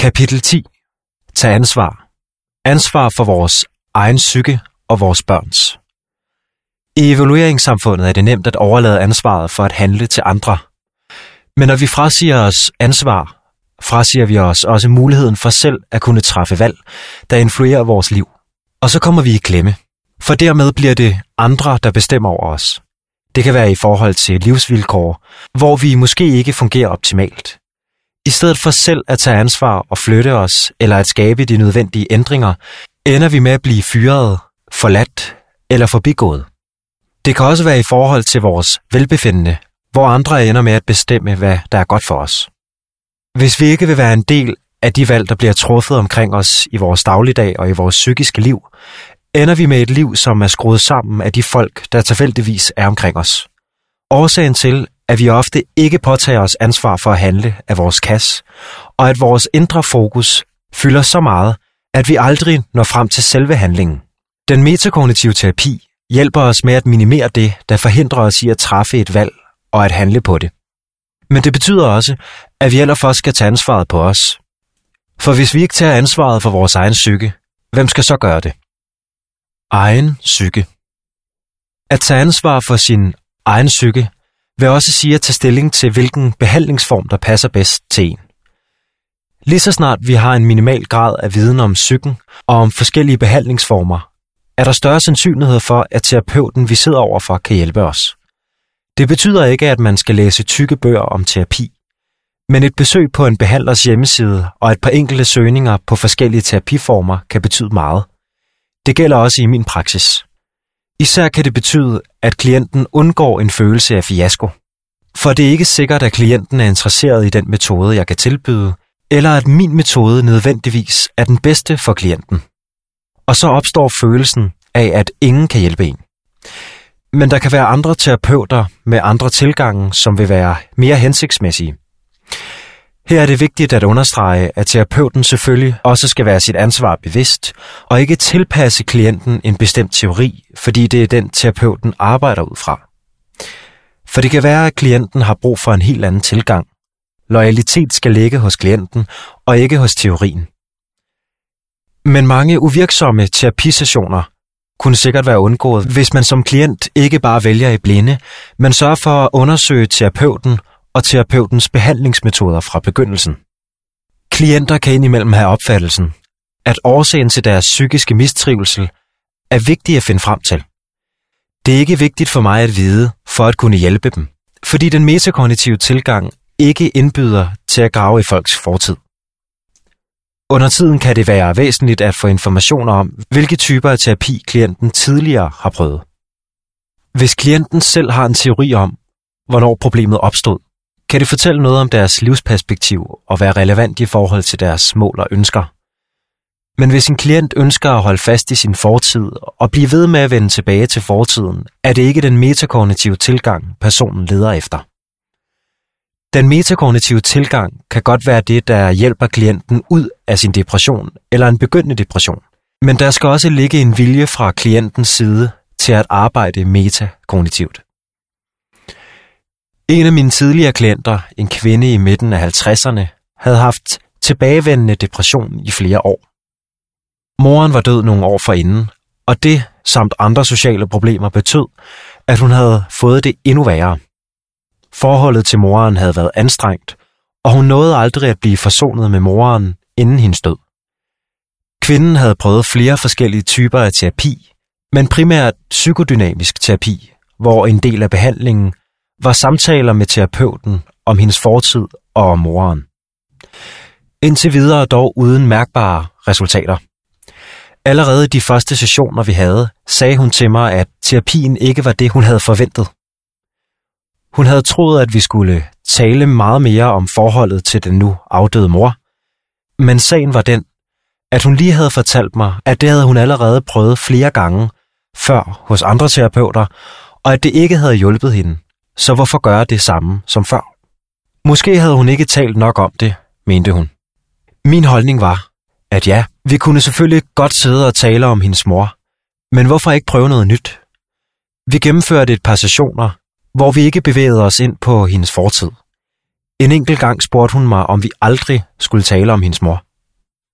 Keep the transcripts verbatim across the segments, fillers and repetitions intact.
Kapitel ti. Tag ansvar. Ansvar for vores egen psyke og vores børns. I evalueringssamfundet er det nemt at overlade ansvaret for at handle til andre. Men når vi frasiger os ansvar, frasiger vi os også muligheden for selv at kunne træffe valg, der influerer vores liv. Og så kommer vi i klemme. For dermed bliver det andre, der bestemmer over os. Det kan være i forhold til livsvilkår, hvor vi måske ikke fungerer optimalt. I stedet for selv at tage ansvar og flytte os, eller at skabe de nødvendige ændringer, ender vi med at blive fyret, forladt eller forbigået. Det kan også være i forhold til vores velbefindende, hvor andre ender med at bestemme, hvad der er godt for os. Hvis vi ikke vil være en del af de valg, der bliver truffet omkring os i vores dagligdag og i vores psykiske liv, ender vi med et liv, som er skruet sammen af de folk, der tilfældigvis er omkring os. Årsagen til, at vi ofte ikke påtager os ansvar for at handle af vores kas, og at vores indre fokus fylder så meget, at vi aldrig når frem til selve handlingen. Den metakognitive terapi hjælper os med at minimere det, der forhindrer os i at træffe et valg og at handle på det. Men det betyder også, at vi ellers skal tage ansvaret på os. For hvis vi ikke tager ansvaret for vores egen psyke, hvem skal så gøre det? Egen psyke. At tage ansvar for sin egen psyke vil også sige at tage stilling til, hvilken behandlingsform, der passer bedst til en. Lige så snart vi har en minimal grad af viden om psyken og om forskellige behandlingsformer, er der større sandsynlighed for, at terapeuten, vi sidder overfor, kan hjælpe os. Det betyder ikke, at man skal læse tykke bøger om terapi, men et besøg på en behandlers hjemmeside og et par enkelte søgninger på forskellige terapiformer kan betyde meget. Det gælder også i min praksis. Især kan det betyde, at klienten undgår en følelse af fiasko. For det er ikke sikkert, at klienten er interesseret i den metode, jeg kan tilbyde, eller at min metode nødvendigvis er den bedste for klienten. Og så opstår følelsen af, at ingen kan hjælpe en. Men der kan være andre terapeuter med andre tilgange, som vil være mere hensigtsmæssige. Her er det vigtigt at understrege, at terapeuten selvfølgelig også skal være sit ansvar bevidst, og ikke tilpasse klienten en bestemt teori, fordi det er den, terapeuten arbejder ud fra. For det kan være, at klienten har brug for en helt anden tilgang. Loyalitet skal ligge hos klienten, og ikke hos teorien. Men mange uvirksomme terapisessioner kunne sikkert være undgået, hvis man som klient ikke bare vælger i blinde, men sørger for at undersøge terapeuten og terapeutens behandlingsmetoder fra begyndelsen. Klienter kan indimellem have opfattelsen, at årsagen til deres psykiske mistrivsel er vigtig at finde frem til. Det er ikke vigtigt for mig at vide, for at kunne hjælpe dem, fordi den metakognitive tilgang ikke indbyder til at grave i folks fortid. Under tiden kan det være væsentligt at få informationer om, hvilke typer af terapi klienten tidligere har prøvet. Hvis klienten selv har en teori om, hvornår problemet opstod, kan det fortælle noget om deres livsperspektiv og være relevant i forhold til deres mål og ønsker. Men hvis en klient ønsker at holde fast i sin fortid og blive ved med at vende tilbage til fortiden, er det ikke den metakognitive tilgang, personen leder efter. Den metakognitive tilgang kan godt være det, der hjælper klienten ud af sin depression eller en begyndende depression. Men der skal også ligge en vilje fra klientens side til at arbejde metakognitivt. En af mine tidligere klienter, en kvinde i midten af halvtredserne, havde haft tilbagevendende depression i flere år. Moren var død nogle år forinden, og det samt andre sociale problemer betød, at hun havde fået det endnu værre. Forholdet til moren havde været anstrengt, og hun nåede aldrig at blive forsonet med moren inden hendes død. Kvinden havde prøvet flere forskellige typer af terapi, men primært psykodynamisk terapi, hvor en del af behandlingen var samtaler med terapeuten om hendes fortid og om moren. Indtil videre dog uden mærkbare resultater. Allerede i de første sessioner, vi havde, sagde hun til mig, at terapien ikke var det, hun havde forventet. Hun havde troet, at vi skulle tale meget mere om forholdet til den nu afdøde mor, men sagen var den, at hun lige havde fortalt mig, at det havde hun allerede prøvet flere gange før hos andre terapeuter, og at det ikke havde hjulpet hende, så hvorfor gøre det samme som før? Måske havde hun ikke talt nok om det, mente hun. Min holdning var, at ja, vi kunne selvfølgelig godt sidde og tale om hendes mor, men hvorfor ikke prøve noget nyt? Vi gennemførte et par sessioner, hvor vi ikke bevægede os ind på hendes fortid. En enkelt gang spurgte hun mig, om vi aldrig skulle tale om hendes mor.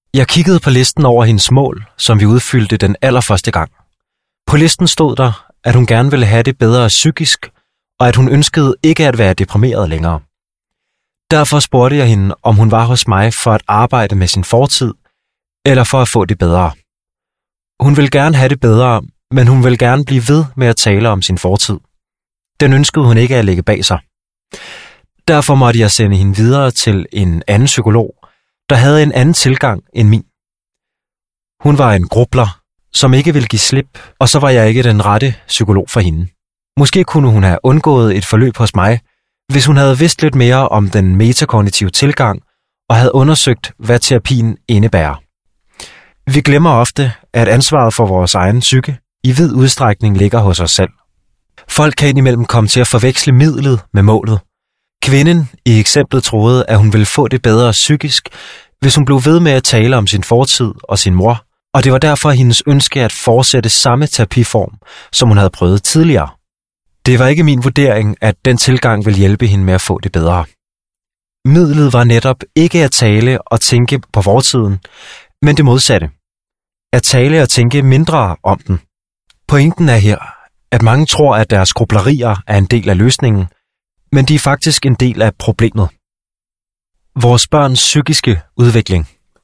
Jeg kiggede på listen over hendes mål, som vi udfyldte den allerførste gang. På listen stod der, at hun gerne ville have det bedre psykisk, og at hun ønskede ikke at være deprimeret længere. Derfor spurgte jeg hende, om hun var hos mig for at arbejde med sin fortid, eller for at få det bedre. Hun ville gerne have det bedre, men hun ville gerne blive ved med at tale om sin fortid. Den ønskede hun ikke at lægge bag sig. Derfor måtte jeg sende hende videre til en anden psykolog, der havde en anden tilgang end min. Hun var en grubler, som ikke ville give slip, og så var jeg ikke den rette psykolog for hende. Måske kunne hun have undgået et forløb hos mig, hvis hun havde vidst lidt mere om den metakognitive tilgang og havde undersøgt, hvad terapien indebærer. Vi glemmer ofte, at ansvaret for vores egen psyke i vid udstrækning ligger hos os selv. Folk kan indimellem komme til at forveksle midlet med målet. Kvinden i eksemplet troede, at hun ville få det bedre psykisk, hvis hun blev ved med at tale om sin fortid og sin mor, og det var derfor hendes ønske at fortsætte samme terapiform, som hun havde prøvet tidligere. Det var ikke min vurdering, at den tilgang ville hjælpe hende med at få det bedre. Midlet var netop ikke at tale og tænke på fortiden, men det modsatte. At tale og tænke mindre om den. Pointen er her, at mange tror, at deres grublerier er en del af løsningen, men de er faktisk en del af problemet. Vores børns psykiske udvikling.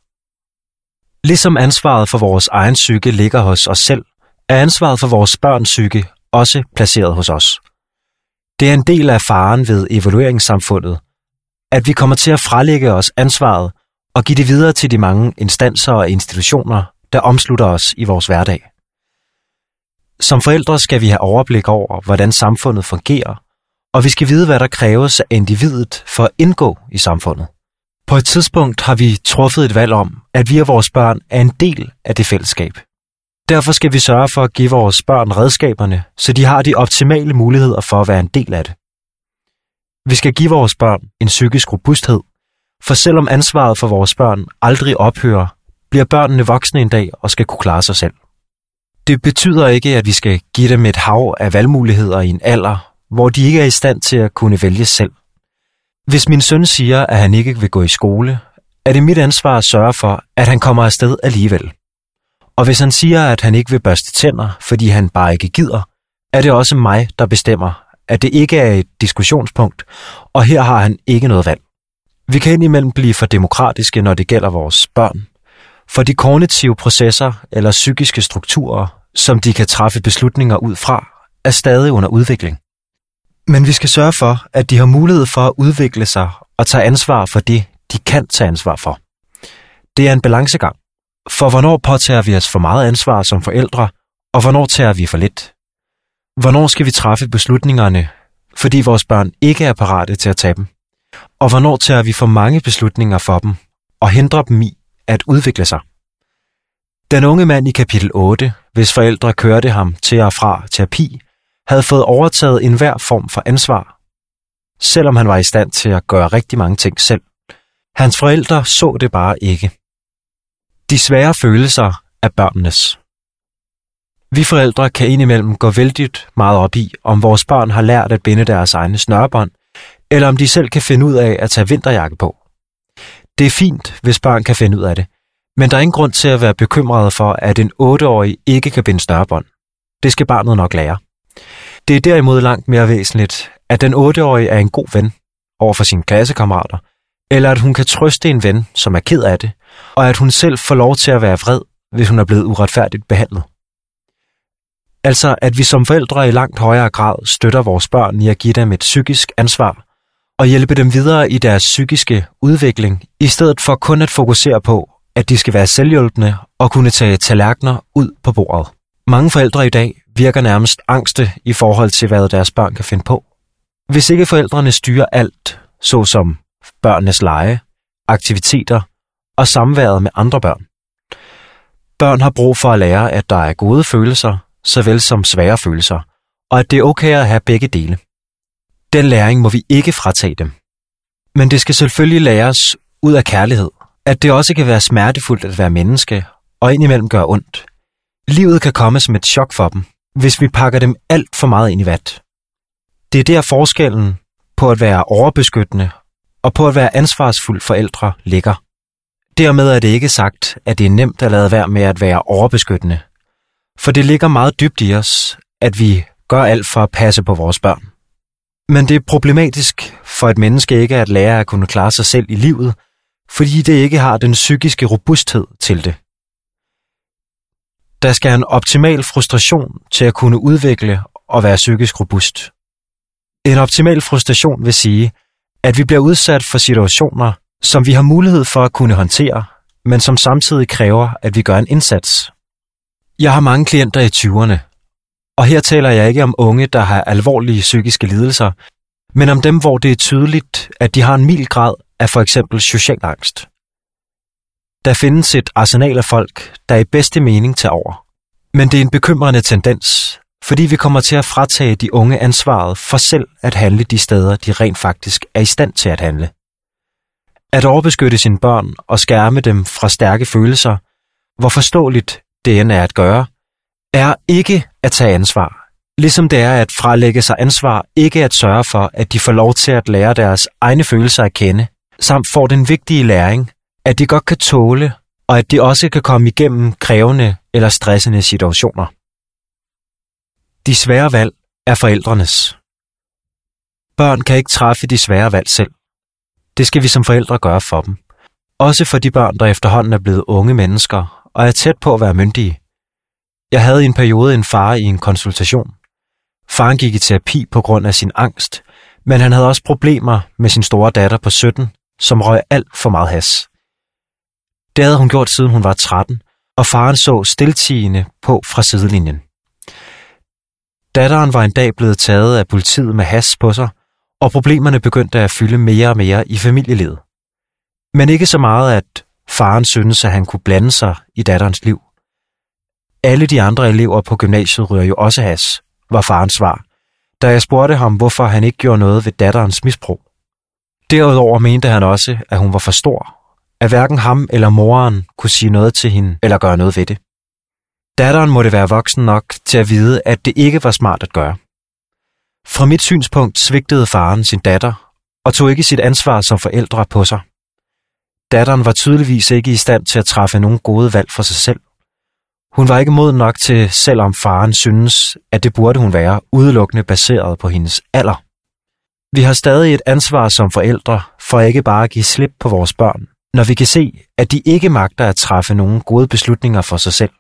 Ligesom ansvaret for vores egen psyke ligger hos os selv, er ansvaret for vores børns psyke også placeret hos os. Det er en del af faren ved evalueringssamfundet, at vi kommer til at fralægge os ansvaret og give det videre til de mange instanser og institutioner, der omslutter os i vores hverdag. Som forældre skal vi have overblik over, hvordan samfundet fungerer, og vi skal vide, hvad der kræves af individet for at indgå i samfundet. På et tidspunkt har vi truffet et valg om, at vi og vores børn er en del af det fællesskab. Derfor skal vi sørge for at give vores børn redskaberne, så de har de optimale muligheder for at være en del af det. Vi skal give vores børn en psykisk robusthed, for selvom ansvaret for vores børn aldrig ophører, bliver børnene voksne en dag og skal kunne klare sig selv. Det betyder ikke, at vi skal give dem et hav af valgmuligheder i en alder, hvor de ikke er i stand til at kunne vælge selv. Hvis min søn siger, at han ikke vil gå i skole, er det mit ansvar at sørge for, at han kommer afsted alligevel. Og hvis han siger, at han ikke vil børste tænder, fordi han bare ikke gider, er det også mig, der bestemmer, at det ikke er et diskussionspunkt, og her har han ikke noget valg. Vi kan indimellem blive for demokratiske, når det gælder vores børn, for de kognitive processer eller psykiske strukturer, som de kan træffe beslutninger ud fra, er stadig under udvikling. Men vi skal sørge for, at de har mulighed for at udvikle sig og tage ansvar for det, de kan tage ansvar for. Det er en balancegang. For hvornår påtager vi os for meget ansvar som forældre, og hvornår tager vi for lidt? Hvornår skal vi træffe beslutningerne, fordi vores børn ikke er parate til at tage dem? Og hvornår tager vi for mange beslutninger for dem og hindrer dem i at udvikle sig? Den unge mand i kapitel otte, hvis forældre kørte ham til og fra terapi, havde fået overtaget enhver form for ansvar, selvom han var i stand til at gøre rigtig mange ting selv. Hans forældre så det bare ikke. De svære følelser er børnenes. Vi forældre kan indimellem gå vældigt meget op i, om vores børn har lært at binde deres egne snørebånd, eller om de selv kan finde ud af at tage vinterjakke på. Det er fint, hvis børn kan finde ud af det, men der er ingen grund til at være bekymret for, at en otteårig ikke kan binde snørebånd. Det skal barnet nok lære. Det er derimod langt mere væsentligt, at den otteårige er en god ven over for sine klassekammerater, eller at hun kan trøste en ven, som er ked af det, og at hun selv får lov til at være vred, hvis hun er blevet uretfærdigt behandlet. Altså, at vi som forældre i langt højere grad støtter vores børn i at give dem et psykisk ansvar og hjælpe dem videre i deres psykiske udvikling, i stedet for kun at fokusere på, at de skal være selvhjulpne og kunne tage tallerkener ud på bordet. Mange forældre i dag virker nærmest angste i forhold til, hvad deres børn kan finde på. Hvis ikke forældrene styrer alt, såsom børnenes lege, aktiviteter og samværet med andre børn. Børn har brug for at lære, at der er gode følelser, såvel som svære følelser, og at det er okay at have begge dele. Den læring må vi ikke fratage dem. Men det skal selvfølgelig læres ud af kærlighed, at det også kan være smertefuldt at være menneske, og indimellem gøre ondt. Livet kan komme som et chok for dem, hvis vi pakker dem alt for meget ind i vat. Det er der forskellen på at være overbeskyttende og på at være ansvarsfuld forældre ligger. Dermed er det ikke sagt, at det er nemt at lade være med at være overbeskyttende. For det ligger meget dybt i os, at vi gør alt for at passe på vores børn. Men det er problematisk for et menneske ikke at lære at kunne klare sig selv i livet, fordi det ikke har den psykiske robusthed til det. Der skal en optimal frustration til at kunne udvikle og være psykisk robust. En optimal frustration vil sige, at vi bliver udsat for situationer, som vi har mulighed for at kunne håndtere, men som samtidig kræver, at vi gør en indsats. Jeg har mange klienter i tyverne, og her taler jeg ikke om unge, der har alvorlige psykiske lidelser, men om dem, hvor det er tydeligt, at de har en mild grad af for eksempel social angst. Der findes et arsenal af folk, der i bedste mening tager over. Men det er en bekymrende tendens, fordi vi kommer til at fratage de unge ansvaret for selv at handle de steder, de rent faktisk er i stand til at handle. At overbeskytte sine børn og skærme dem fra stærke følelser, hvor forståeligt det end er at gøre, er ikke at tage ansvar. Ligesom det er at fralægge sig ansvar, ikke at sørge for, at de får lov til at lære deres egne følelser at kende, samt får den vigtige læring, at de godt kan tåle, og at de også kan komme igennem krævende eller stressende situationer. De svære valg er forældrenes. Børn kan ikke træffe de svære valg selv. Det skal vi som forældre gøre for dem. Også for de børn, der efterhånden er blevet unge mennesker og er tæt på at være myndige. Jeg havde i en periode en far i en konsultation. Faren gik i terapi på grund af sin angst, men han havde også problemer med sin store datter på sytten, som røg alt for meget hash. Det havde hun gjort siden hun var tretten, og faren så stiltiende på fra sidelinjen. Datteren var en dag blevet taget af politiet med hash på sig, og problemerne begyndte at fylde mere og mere i familielivet. Men ikke så meget, at faren syntes, at han kunne blande sig i datterens liv. Alle de andre elever på gymnasiet ryger jo også hash, var farens svar, da jeg spurgte ham, hvorfor han ikke gjorde noget ved datterens misbrug. Derudover mente han også, at hun var for stor, at hverken ham eller moren kunne sige noget til hende eller gøre noget ved det. Datteren måtte være voksen nok til at vide, at det ikke var smart at gøre. Fra mit synspunkt svigtede faren sin datter og tog ikke sit ansvar som forældre på sig. Datteren var tydeligvis ikke i stand til at træffe nogen gode valg for sig selv. Hun var ikke moden nok til, selvom faren synes, at det burde hun være, udelukkende baseret på hendes alder. Vi har stadig et ansvar som forældre for ikke bare at give slip på vores børn, når vi kan se, at de ikke magter at træffe nogen gode beslutninger for sig selv.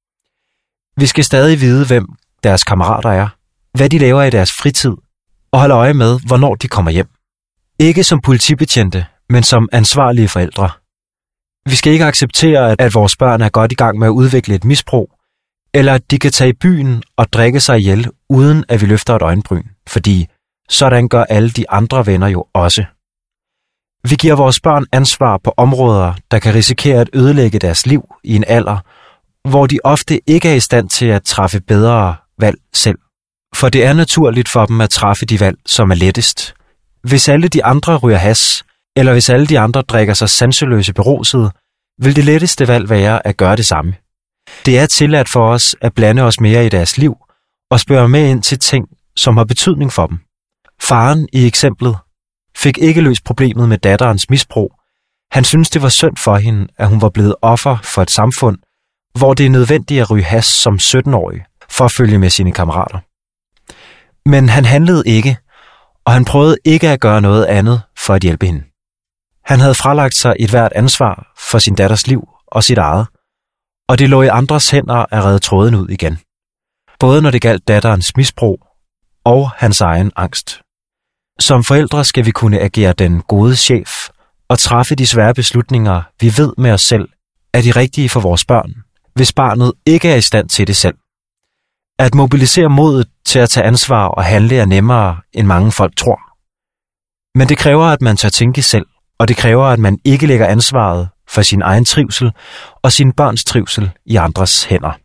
Vi skal stadig vide, hvem deres kammerater er, hvad de laver i deres fritid, og holde øje med, hvornår de kommer hjem. Ikke som politibetjente, men som ansvarlige forældre. Vi skal ikke acceptere, at vores børn er godt i gang med at udvikle et misbrug, eller at de kan tage i byen og drikke sig ihjel, uden at vi løfter et øjenbryn, fordi sådan gør alle de andre venner jo også. Vi giver vores børn ansvar på områder, der kan risikere at ødelægge deres liv i en alder, hvor de ofte ikke er i stand til at træffe bedre valg selv. For det er naturligt for dem at træffe de valg, som er lettest. Hvis alle de andre ryger hash, eller hvis alle de andre drikker sig sanseløse beruset, vil det letteste valg være at gøre det samme. Det er tilladt for os at blande os mere i deres liv og spørge med ind til ting, som har betydning for dem. Faren i eksemplet fik ikke løst problemet med datterens misbrug. Han syntes, det var synd for hende, at hun var blevet offer for et samfund, hvor det er nødvendigt at ryge hash som sytten-årig for at følge med sine kammerater. Men han handlede ikke, og han prøvede ikke at gøre noget andet for at hjælpe hende. Han havde fralagt sig et hvert ansvar for sin datters liv og sit eget, og det lå i andres hænder at redde tråden ud igen. Både når det galt datterens misbrug og hans egen angst. Som forældre skal vi kunne agere den gode chef og træffe de svære beslutninger, vi ved med os selv, er de rigtige for vores børn, hvis barnet ikke er i stand til det selv. At mobilisere modet til at tage ansvar og handle er nemmere, end mange folk tror. Men det kræver, at man tør tænke selv, og det kræver, at man ikke lægger ansvaret for sin egen trivsel og sine børns trivsel i andres hænder.